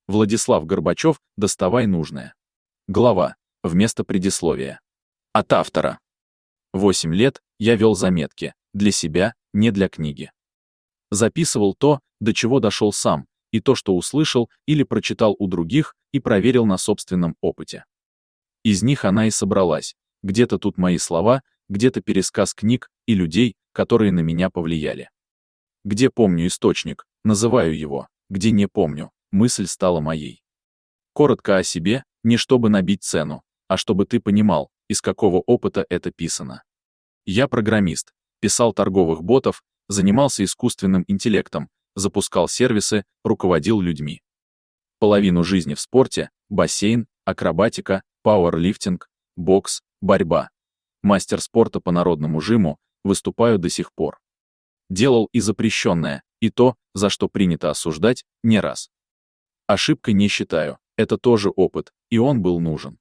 Владислав Горбачев, доставай нужное. Глава. Вместо предисловия. От автора. 8 лет я вел заметки. Для себя, не для книги. Записывал то, до чего дошел сам, и то, что услышал или прочитал у других и проверил на собственном опыте. Из них она и собралась. Где-то тут мои слова, где-то пересказ книг и людей, которые на меня повлияли. Где помню источник, называю его, где не помню, мысль стала моей. Коротко о себе, не чтобы набить цену, а чтобы ты понимал, из какого опыта это писано. Я программист, писал торговых ботов, занимался искусственным интеллектом, запускал сервисы, руководил людьми. Половину жизни в спорте, бассейн, акробатика, пауэрлифтинг, бокс, борьба. Мастер спорта по народному жиму, выступаю до сих пор. Делал и запрещенное, и то, за что принято осуждать, не раз. Ошибкой не считаю, это тоже опыт, и он был нужен.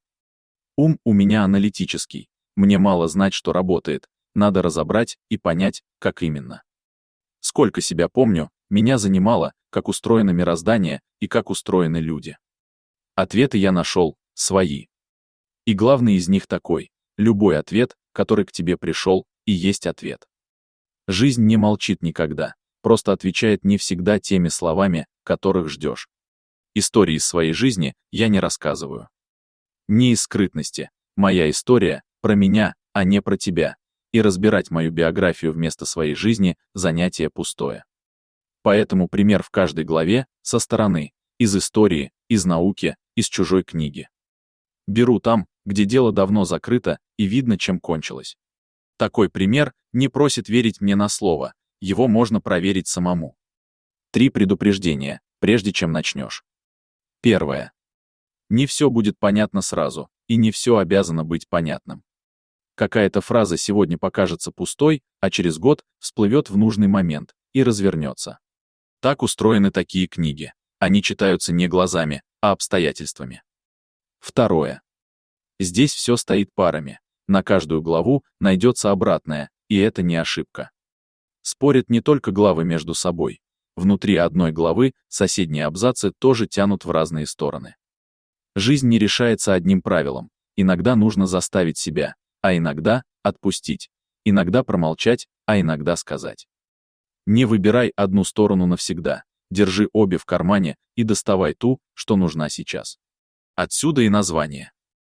Ум у меня аналитический, мне мало знать, что работает, надо разобрать и понять, как именно. Сколько себя помню, меня занимало, как устроено мироздание и как устроены люди. Ответы я нашел, свои. И главный из них такой: любой ответ, который к тебе пришел, и есть ответ. Жизнь не молчит никогда, просто отвечает не всегда теми словами, которых ждешь. Истории из своей жизни я не рассказываю. Не из скрытности, моя история про меня, а не про тебя, и разбирать мою биографию вместо своей жизни – занятие пустое. Поэтому пример в каждой главе, со стороны, из истории, из науки, из чужой книги. Беру там, где дело давно закрыто и видно, чем кончилось. Такой пример не просит верить мне на слово, его можно проверить самому. 3 предупреждения, прежде чем начнешь. Первое. Не все будет понятно сразу, и не все обязано быть понятным. Какая-то фраза сегодня покажется пустой, а через год всплывет в нужный момент и развернется. Так устроены такие книги. Они читаются не глазами, а обстоятельствами. Второе. Здесь все стоит парами. На каждую главу найдется обратное, и это не ошибка. Спорят не только главы между собой. Внутри одной главы соседние абзацы тоже тянут в разные стороны. Жизнь не решается одним правилом. Иногда нужно заставить себя, а иногда отпустить. Иногда промолчать, а иногда сказать. Не выбирай одну сторону навсегда. Держи обе в кармане и доставай ту, что нужна сейчас. Отсюда и название.